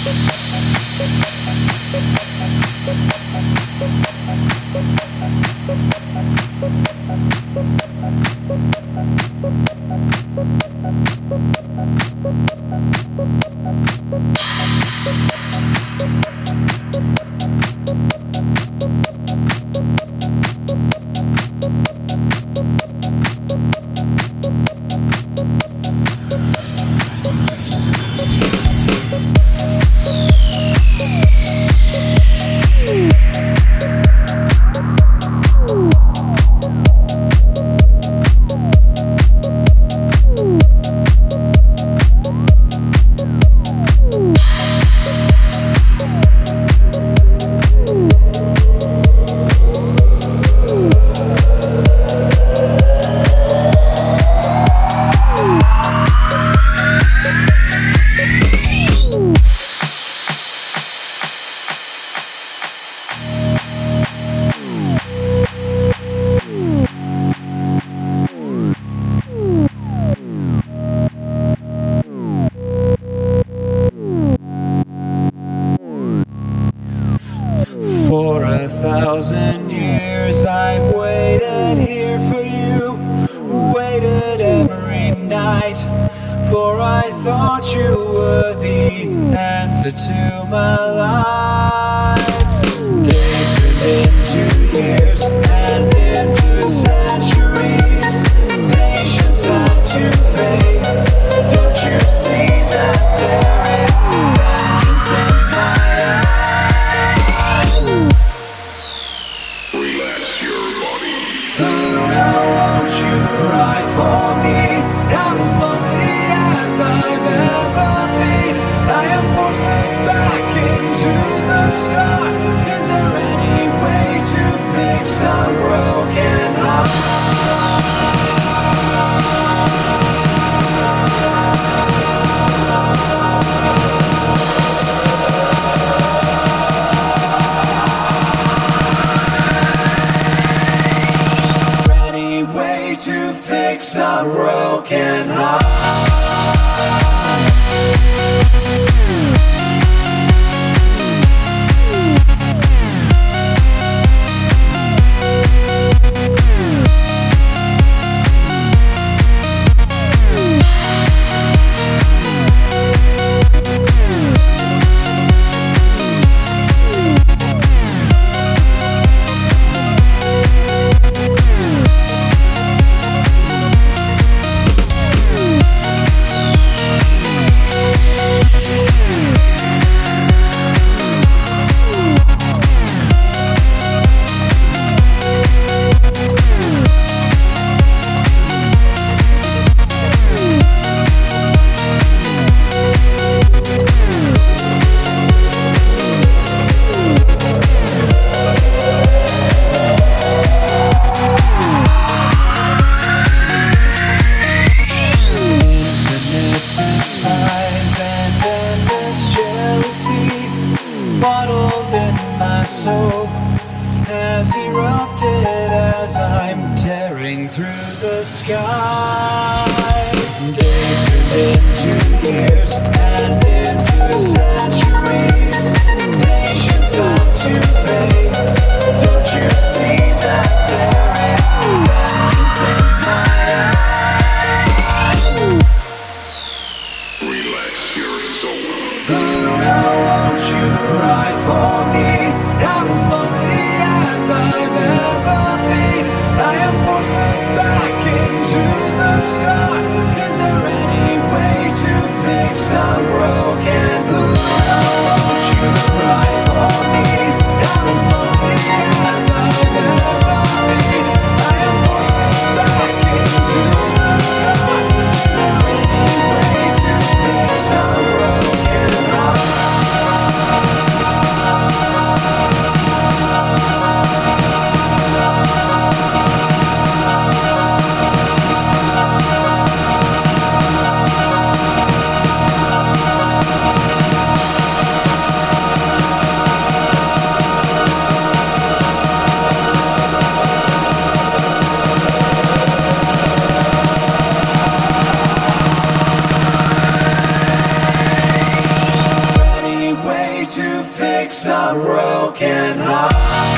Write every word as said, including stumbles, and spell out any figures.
For a thousand years I've waited here for you, waited every night, for I thought you were the answer to my life. Days turned into years and into centuries, patience had to fade. Don't you see that there is vengeance in my eyes? Relax your body. Now won't you cry for me? I'm as lonely as I've ever been. I am forced back into the start. Is there any way to fix a broken heart? Any way to fix a broken heart? Bottled in my soul has erupted as I'm tearing through the skies. Days turned into years and into centuries. Patience had to fade. Don't you see that there is vengeance in my eyes? Relax your soul. Now won't you cry for me? I'm as lonely as I've ever been. I am forced back into the start. Is there any way to fix a broken heart? Now won't you cry for me? I'm as lonely as I've ever been. I am forced back into the start. Is there any way to fix a broken heart? to fix a broken heart.